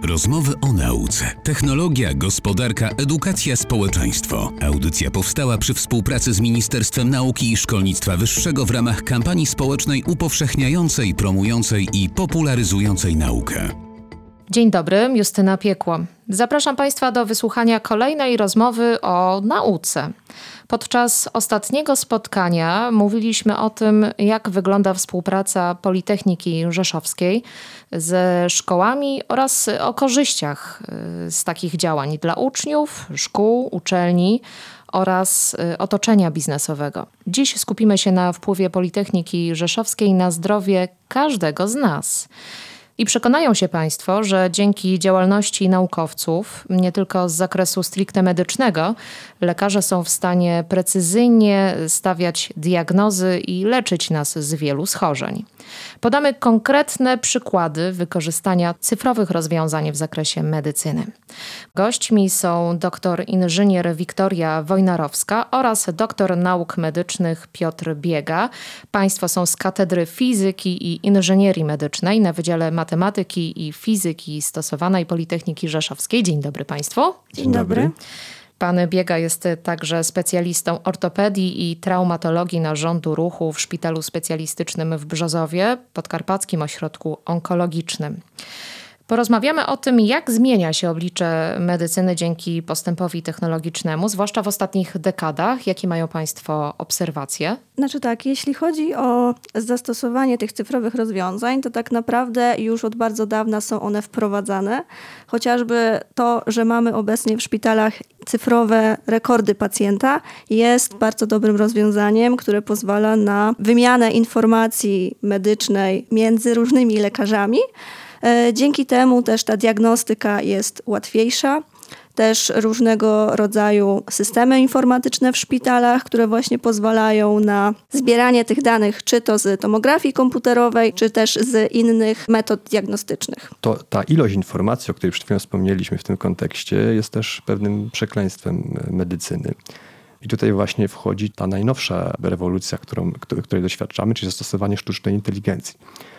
Rozmowy o nauce. Technologia, gospodarka, edukacja, społeczeństwo. Audycja powstała przy współpracy z Ministerstwem Nauki i Szkolnictwa Wyższego w ramach kampanii społecznej upowszechniającej, promującej i popularyzującej naukę. Dzień dobry, Justyna Piekło. Zapraszam Państwa do wysłuchania kolejnej rozmowy o nauce. Podczas ostatniego spotkania mówiliśmy o tym, jak wygląda współpraca Politechniki Rzeszowskiej ze szkołami oraz o korzyściach z takich działań dla uczniów, szkół, uczelni oraz otoczenia biznesowego. Dziś skupimy się na wpływie Politechniki Rzeszowskiej na zdrowie każdego z nas. I przekonają się Państwo, że dzięki działalności naukowców, nie tylko z zakresu stricte medycznego, lekarze są w stanie precyzyjnie stawiać diagnozy i leczyć nas z wielu schorzeń. Podamy konkretne przykłady wykorzystania cyfrowych rozwiązań w zakresie medycyny. Gośćmi są doktor inżynier Wiktoria Wojnarowska oraz doktor nauk medycznych Piotr Biega. Państwo są z Katedry Fizyki i Inżynierii Medycznej na Wydziale Matematyki i Fizyki Stosowanej Politechniki Rzeszowskiej. Dzień dobry Państwu. Dzień dobry. Pan Biega jest także specjalistą ortopedii i traumatologii narządu ruchu w Szpitalu Specjalistycznym w Brzozowie, Podkarpackim Ośrodku Onkologicznym. Porozmawiamy o tym, jak zmienia się oblicze medycyny dzięki postępowi technologicznemu, zwłaszcza w ostatnich dekadach. Jakie mają Państwo obserwacje? Jeśli chodzi o zastosowanie tych cyfrowych rozwiązań, to tak naprawdę już od bardzo dawna są one wprowadzane. Chociażby to, że mamy obecnie w szpitalach cyfrowe rekordy pacjenta, jest bardzo dobrym rozwiązaniem, które pozwala na wymianę informacji medycznej między różnymi lekarzami. Dzięki temu też ta diagnostyka jest łatwiejsza. Też różnego rodzaju systemy informatyczne w szpitalach, które właśnie pozwalają na zbieranie tych danych, czy to z tomografii komputerowej, czy też z innych metod diagnostycznych. Ta ilość informacji, o której przed chwilą wspomnieliśmy w tym kontekście, jest też pewnym przekleństwem medycyny. I tutaj właśnie wchodzi ta najnowsza rewolucja, której doświadczamy, czyli zastosowanie sztucznej inteligencji.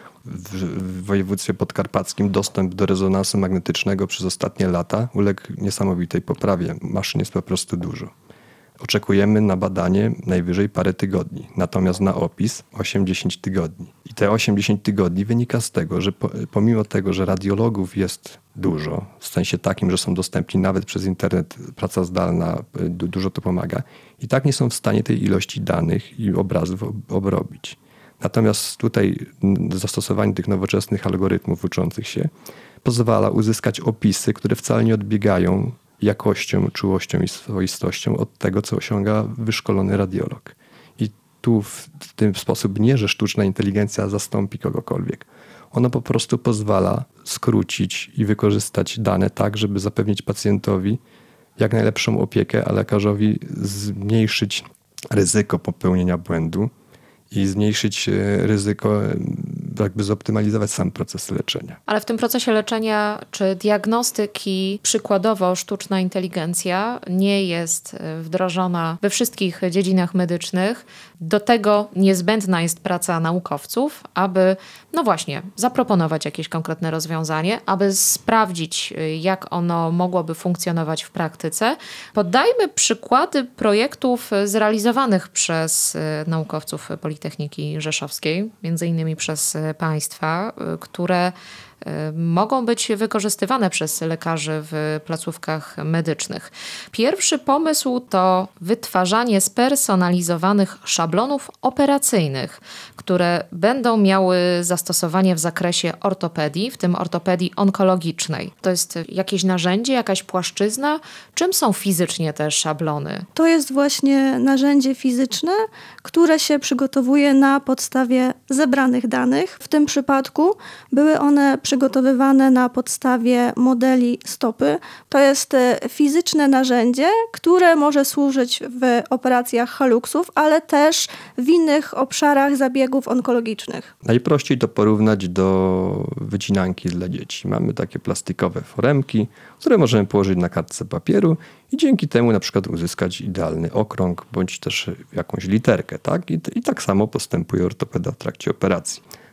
W województwie podkarpackim dostęp do rezonansu magnetycznego przez ostatnie lata uległ niesamowitej poprawie. Maszyn jest po prostu dużo. Oczekujemy na badanie najwyżej parę tygodni, natomiast na opis 8-10 tygodni. I te 8-10 tygodni wynika z tego, że pomimo tego, że radiologów jest dużo, w sensie takim, że są dostępni nawet przez internet, praca zdalna dużo to pomaga, i tak nie są w stanie tej ilości danych i obrazów obrobić. Natomiast tutaj zastosowanie tych nowoczesnych algorytmów uczących się pozwala uzyskać opisy, które wcale nie odbiegają jakością, czułością i swoistością od tego, co osiąga wyszkolony radiolog. I tu w ten sposób nie, że sztuczna inteligencja zastąpi kogokolwiek. Ona po prostu pozwala skrócić i wykorzystać dane tak, żeby zapewnić pacjentowi jak najlepszą opiekę, a lekarzowi zmniejszyć ryzyko popełnienia błędu i zmniejszyć ryzyko, zoptymalizować sam proces leczenia. Ale w tym procesie leczenia czy diagnostyki przykładowo sztuczna inteligencja nie jest wdrożona we wszystkich dziedzinach medycznych. Do tego niezbędna jest praca naukowców, aby zaproponować jakieś konkretne rozwiązanie, aby sprawdzić, jak ono mogłoby funkcjonować w praktyce. Podajmy przykłady projektów zrealizowanych przez naukowców Politechniki Rzeszowskiej, między innymi przez Państwa, które mogą być wykorzystywane przez lekarzy w placówkach medycznych. Pierwszy pomysł to wytwarzanie spersonalizowanych szablonów operacyjnych, które będą miały zastosowanie w zakresie ortopedii, w tym ortopedii onkologicznej. To jest jakieś narzędzie, jakaś płaszczyzna? Czym są fizycznie te szablony? To jest właśnie narzędzie fizyczne, które się przygotowuje na podstawie zebranych danych. W tym przypadku były one przygotowywane na podstawie modeli stopy. To jest fizyczne narzędzie, które może służyć w operacjach haluksów, ale też w innych obszarach zabiegów onkologicznych. Najprościej to porównać do wycinanki dla dzieci. Mamy takie plastikowe foremki, które możemy położyć na kartce papieru i dzięki temu na przykład uzyskać idealny okrąg bądź też jakąś literkę. Tak? I tak samo postępuje ortopeda w trakcie operacji.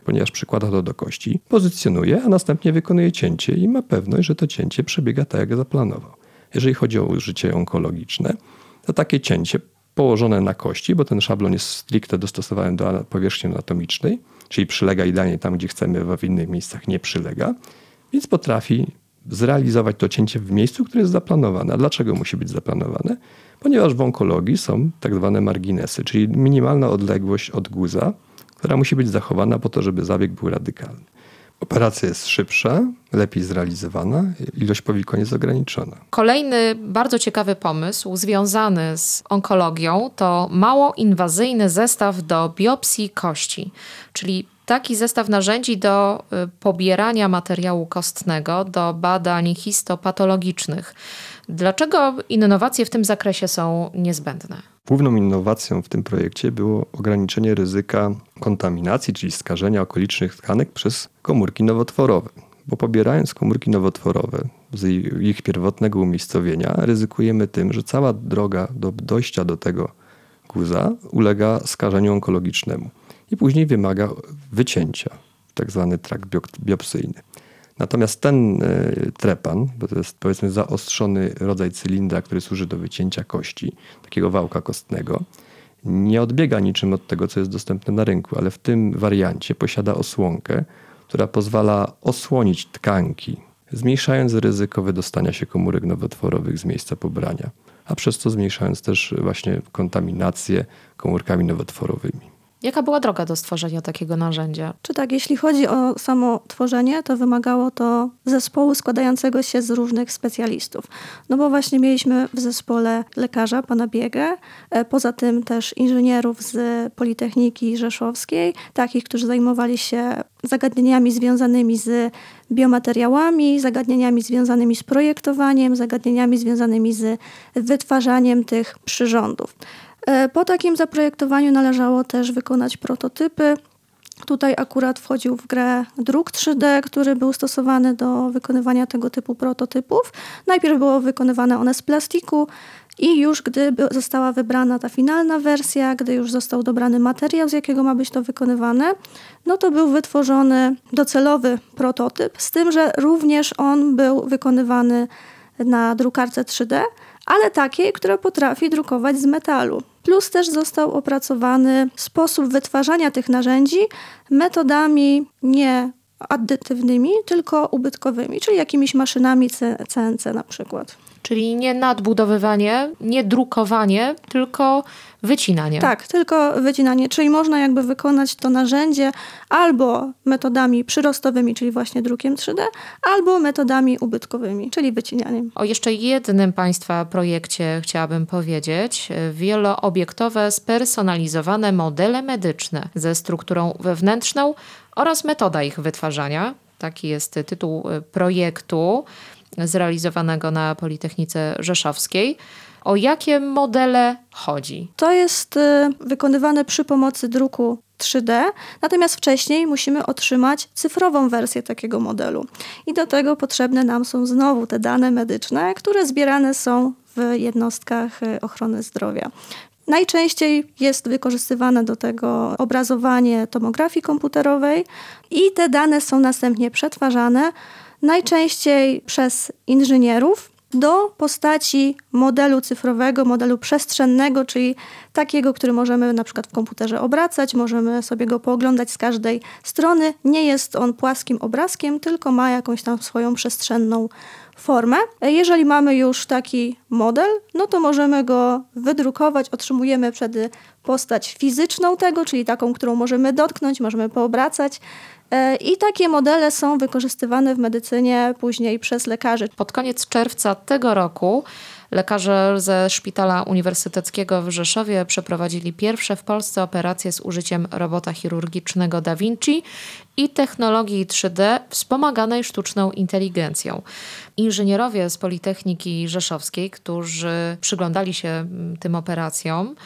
ponieważ przykłada to do kości, pozycjonuje, a następnie wykonuje cięcie i ma pewność, że to cięcie przebiega tak, jak zaplanował. Jeżeli chodzi o użycie onkologiczne, to takie cięcie położone na kości, bo ten szablon jest stricte dostosowany do powierzchni anatomicznej, czyli przylega idealnie tam, gdzie chcemy, w innych miejscach nie przylega, więc potrafi zrealizować to cięcie w miejscu, które jest zaplanowane. A dlaczego musi być zaplanowane? Ponieważ w onkologii są tak zwane marginesy, czyli minimalna odległość od guza, która musi być zachowana po to, żeby zabieg był radykalny. Operacja jest szybsza, lepiej zrealizowana, ilość powikłań jest ograniczona. Kolejny bardzo ciekawy pomysł związany z onkologią to mało inwazyjny zestaw do biopsji kości, czyli taki zestaw narzędzi do pobierania materiału kostnego, do badań histopatologicznych. Dlaczego innowacje w tym zakresie są niezbędne? Główną innowacją w tym projekcie było ograniczenie ryzyka kontaminacji, czyli skażenia okolicznych tkanek przez komórki nowotworowe. Bo pobierając komórki nowotworowe z ich pierwotnego umiejscowienia, ryzykujemy tym, że cała droga do dojścia do tego guza ulega skażeniu onkologicznemu i później wymaga wycięcia, tak zwany trakt biopsyjny. Natomiast ten trepan, bo to jest powiedzmy zaostrzony rodzaj cylindra, który służy do wycięcia kości, takiego wałka kostnego, nie odbiega niczym od tego, co jest dostępne na rynku, ale w tym wariancie posiada osłonkę, która pozwala osłonić tkanki, zmniejszając ryzyko wydostania się komórek nowotworowych z miejsca pobrania, a przez to zmniejszając też właśnie kontaminację komórkami nowotworowymi. Jaka była droga do stworzenia takiego narzędzia? Czy tak, jeśli chodzi o samo tworzenie, to wymagało to zespołu składającego się z różnych specjalistów. No bo właśnie mieliśmy w zespole lekarza, pana Biegę, poza tym też inżynierów z Politechniki Rzeszowskiej, takich, którzy zajmowali się zagadnieniami związanymi z biomateriałami, zagadnieniami związanymi z projektowaniem, zagadnieniami związanymi z wytwarzaniem tych przyrządów. Po takim zaprojektowaniu należało też wykonać prototypy. Tutaj akurat wchodził w grę druk 3D, który był stosowany do wykonywania tego typu prototypów. Najpierw było wykonywane one z plastiku i już gdy została wybrana ta finalna wersja, gdy już został dobrany materiał, z jakiego ma być to wykonywane, no to był wytworzony docelowy prototyp, z tym, że również on był wykonywany na drukarce 3D, ale takiej, która potrafi drukować z metalu. Plus też został opracowany sposób wytwarzania tych narzędzi metodami nie addytywnymi, tylko ubytkowymi, czyli jakimiś maszynami CNC na przykład. Czyli nie nadbudowywanie, nie drukowanie, tylko wycinanie. Tak, tylko wycinanie, czyli można jakby wykonać to narzędzie albo metodami przyrostowymi, czyli właśnie drukiem 3D, albo metodami ubytkowymi, czyli wycinaniem. O jeszcze jednym Państwa projekcie chciałabym powiedzieć. Wieloobiektowe, spersonalizowane modele medyczne ze strukturą wewnętrzną oraz metoda ich wytwarzania. Taki jest tytuł projektu zrealizowanego na Politechnice Rzeszowskiej. O jakie modele chodzi? To jest wykonywane przy pomocy druku 3D, natomiast wcześniej musimy otrzymać cyfrową wersję takiego modelu. I do tego potrzebne nam są znowu te dane medyczne, które zbierane są w jednostkach ochrony zdrowia. Najczęściej jest wykorzystywane do tego obrazowanie tomografii komputerowej i te dane są następnie przetwarzane, najczęściej przez inżynierów, do postaci modelu cyfrowego, modelu przestrzennego, czyli takiego, który możemy na przykład w komputerze obracać, możemy sobie go pooglądać z każdej strony. Nie jest on płaskim obrazkiem, tylko ma jakąś tam swoją przestrzenną formę. Jeżeli mamy już taki model, no to możemy go wydrukować, otrzymujemy wtedy postać fizyczną tego, czyli taką, którą możemy dotknąć, możemy poobracać. I takie modele są wykorzystywane w medycynie później przez lekarzy. Pod koniec czerwca tego roku lekarze ze Szpitala Uniwersyteckiego w Rzeszowie przeprowadzili pierwsze w Polsce operacje z użyciem robota chirurgicznego Da Vinci i technologii 3D wspomaganej sztuczną inteligencją. Inżynierowie z Politechniki Rzeszowskiej, którzy przyglądali się tym operacjom,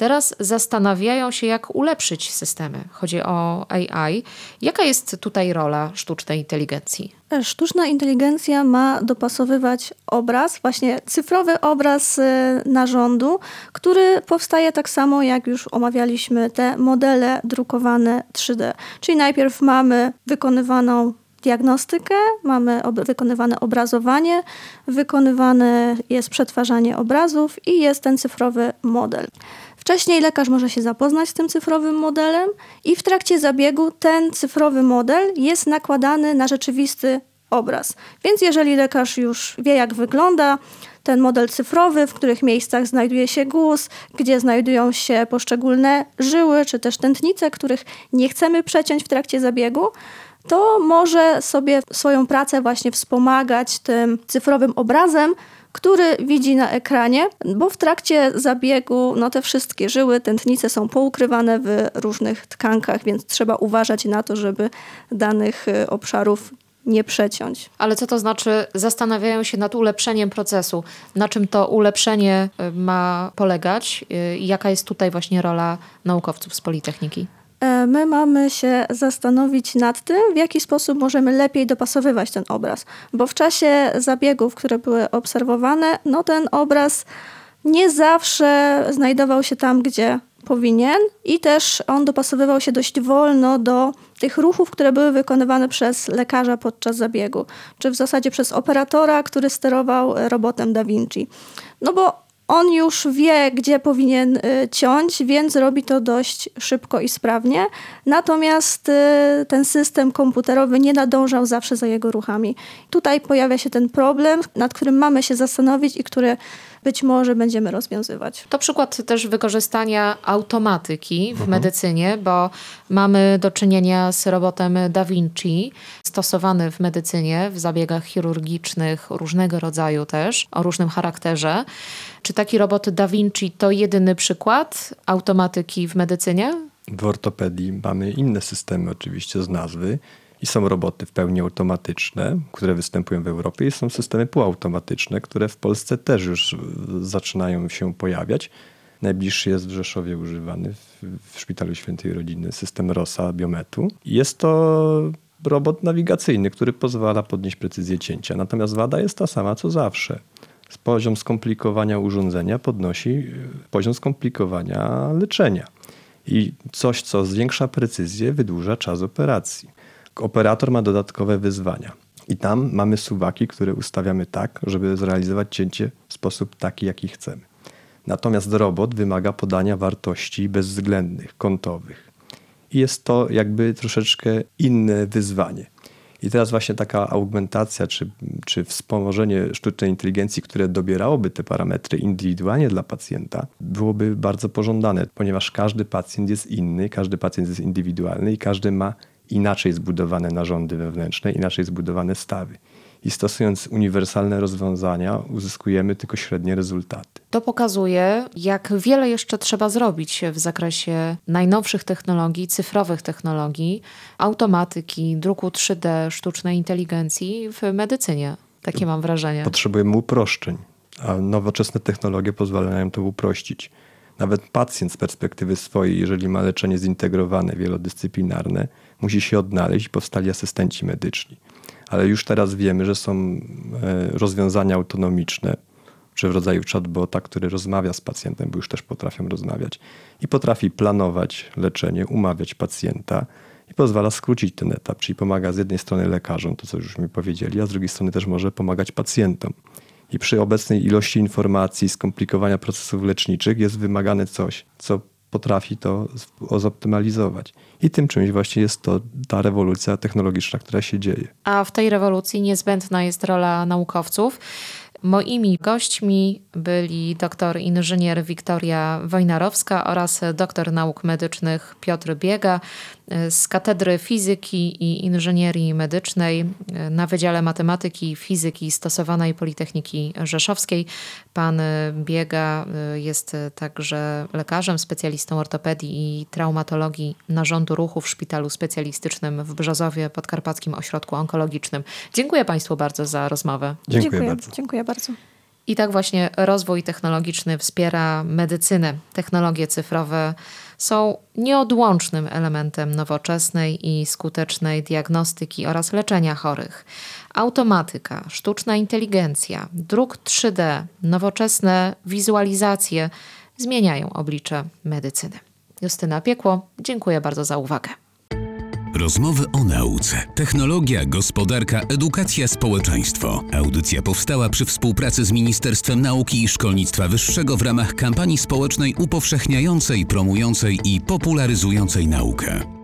Teraz zastanawiają się, jak ulepszyć systemy. Chodzi o AI. Jaka jest tutaj rola sztucznej inteligencji? Sztuczna inteligencja ma dopasowywać obraz, właśnie cyfrowy obraz narządu, który powstaje tak samo, jak już omawialiśmy te modele drukowane 3D. Czyli najpierw mamy wykonywaną diagnostykę, mamy wykonywane obrazowanie, wykonywane jest przetwarzanie obrazów i jest ten cyfrowy model. Wcześniej lekarz może się zapoznać z tym cyfrowym modelem i w trakcie zabiegu ten cyfrowy model jest nakładany na rzeczywisty obraz. Więc jeżeli lekarz już wie, jak wygląda ten model cyfrowy, w których miejscach znajduje się guz, gdzie znajdują się poszczególne żyły, czy też tętnice, których nie chcemy przeciąć w trakcie zabiegu, to może sobie swoją pracę właśnie wspomagać tym cyfrowym obrazem, który widzi na ekranie, bo w trakcie zabiegu te wszystkie żyły, tętnice są poukrywane w różnych tkankach, więc trzeba uważać na to, żeby danych obszarów nie przeciąć. Ale co to znaczy, zastanawiają się nad ulepszeniem procesu? Na czym to ulepszenie ma polegać? I jaka jest tutaj właśnie rola naukowców z Politechniki? My mamy się zastanowić nad tym, w jaki sposób możemy lepiej dopasowywać ten obraz. Bo w czasie zabiegów, które były obserwowane, ten obraz nie zawsze znajdował się tam, gdzie powinien i też on dopasowywał się dość wolno do tych ruchów, które były wykonywane przez lekarza podczas zabiegu, czy w zasadzie przez operatora, który sterował robotem Da Vinci. Bo on już wie, gdzie powinien ciąć, więc robi to dość szybko i sprawnie. Natomiast ten system komputerowy nie nadążał zawsze za jego ruchami. Tutaj pojawia się ten problem, nad którym mamy się zastanowić i który być może będziemy rozwiązywać. To przykład też wykorzystania automatyki w medycynie, bo mamy do czynienia z robotem Da Vinci, stosowany w medycynie, w zabiegach chirurgicznych różnego rodzaju też, o różnym charakterze. Czy taki robot Da Vinci to jedyny przykład automatyki w medycynie? W ortopedii mamy inne systemy oczywiście z nazwy i są roboty w pełni automatyczne, które występują w Europie i są systemy półautomatyczne, które w Polsce też już zaczynają się pojawiać. Najbliższy jest w Rzeszowie używany w Szpitalu Świętej Rodziny system ROSA Biometu. Jest to robot nawigacyjny, który pozwala podnieść precyzję cięcia. Natomiast wada jest ta sama co zawsze. Poziom skomplikowania urządzenia podnosi poziom skomplikowania leczenia. I coś, co zwiększa precyzję, wydłuża czas operacji. Operator ma dodatkowe wyzwania. I tam mamy suwaki, które ustawiamy tak, żeby zrealizować cięcie w sposób taki, jaki chcemy. Natomiast robot wymaga podania wartości bezwzględnych, kątowych. I jest to jakby troszeczkę inne wyzwanie. I teraz właśnie taka augmentacja czy wspomożenie sztucznej inteligencji, które dobierałoby te parametry indywidualnie dla pacjenta, byłoby bardzo pożądane, ponieważ każdy pacjent jest inny, każdy pacjent jest indywidualny i każdy ma inaczej zbudowane narządy wewnętrzne, inaczej zbudowane stawy. I stosując uniwersalne rozwiązania uzyskujemy tylko średnie rezultaty. To pokazuje, jak wiele jeszcze trzeba zrobić w zakresie najnowszych technologii, cyfrowych technologii, automatyki, druku 3D, sztucznej inteligencji w medycynie. Takie mam wrażenie. Potrzebujemy uproszczeń, a nowoczesne technologie pozwalają to uprościć. Nawet pacjent z perspektywy swojej, jeżeli ma leczenie zintegrowane, wielodyscyplinarne, musi się odnaleźć i powstali asystenci medyczni. Ale już teraz wiemy, że są rozwiązania autonomiczne, czy w rodzaju chatbota, który rozmawia z pacjentem, bo już też potrafią rozmawiać i potrafi planować leczenie, umawiać pacjenta i pozwala skrócić ten etap, czyli pomaga z jednej strony lekarzom, to co już mi powiedzieli, a z drugiej strony też może pomagać pacjentom. I przy obecnej ilości informacji, skomplikowania procesów leczniczych jest wymagane coś, co potrafi to zoptymalizować. I tym czymś właśnie jest to ta rewolucja technologiczna, która się dzieje. A w tej rewolucji niezbędna jest rola naukowców. Moimi gośćmi byli doktor inżynier Wiktoria Wojnarowska oraz doktor nauk medycznych Piotr Biega z Katedry Fizyki i Inżynierii Medycznej na Wydziale Matematyki i Fizyki Stosowanej Politechniki Rzeszowskiej. Pan Biega jest także lekarzem, specjalistą ortopedii i traumatologii narządu ruchu w Szpitalu Specjalistycznym w Brzozowie Podkarpackim Ośrodku Onkologicznym. Dziękuję Państwu bardzo za rozmowę. Dziękuję bardzo. Dziękuję bardzo. I tak właśnie rozwój technologiczny wspiera medycynę. Technologie cyfrowe są nieodłącznym elementem nowoczesnej i skutecznej diagnostyki oraz leczenia chorych. Automatyka, sztuczna inteligencja, druk 3D, nowoczesne wizualizacje zmieniają oblicze medycyny. Justyna Piekło, dziękuję bardzo za uwagę. Rozmowy o nauce. Technologia, gospodarka, edukacja, społeczeństwo. Audycja powstała przy współpracy z Ministerstwem Nauki i Szkolnictwa Wyższego w ramach kampanii społecznej upowszechniającej, promującej i popularyzującej naukę.